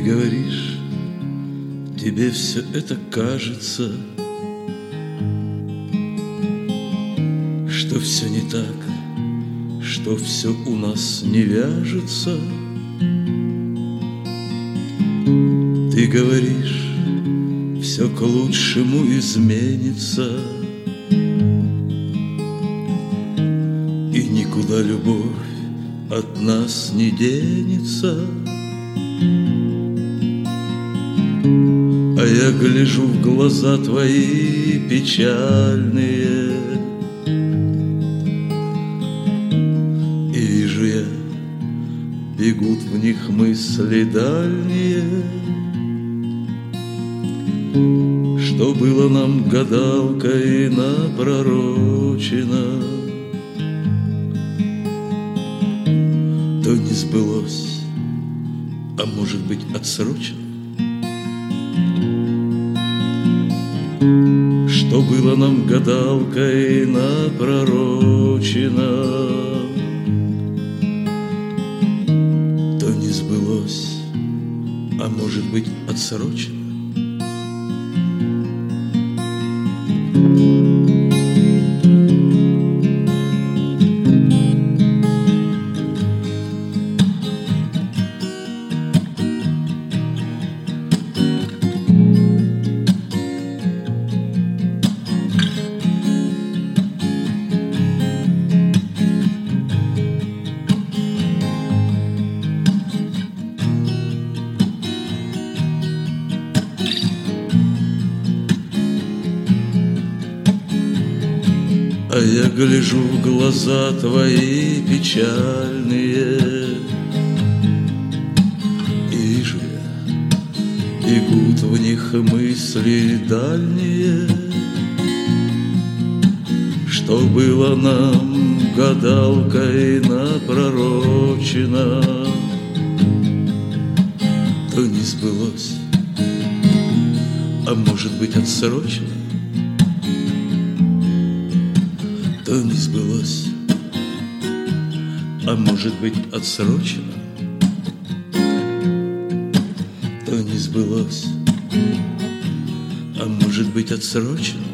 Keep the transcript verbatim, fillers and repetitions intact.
говоришь, тебе все это кажется, что все не так, что все у нас не вяжется. Ты говоришь, все к лучшему изменится, и никуда любовь от нас не денется. А я гляжу в глаза твои печальные, и вижу я, бегут в них мысли дальние. Что было нам гадалкой напророчено, то не сбылось, а может быть отсрочено. Что было нам гадалкой напророчено, то не сбылось, а может быть отсрочено. А я гляжу в глаза твои печальные, и вижу я, бегут в них мысли дальние. Что было нам гадалкой напророчено, то не сбылось, а может быть отсрочено. То не сбылось, а может быть отсрочено. То не сбылось, а может быть отсрочено.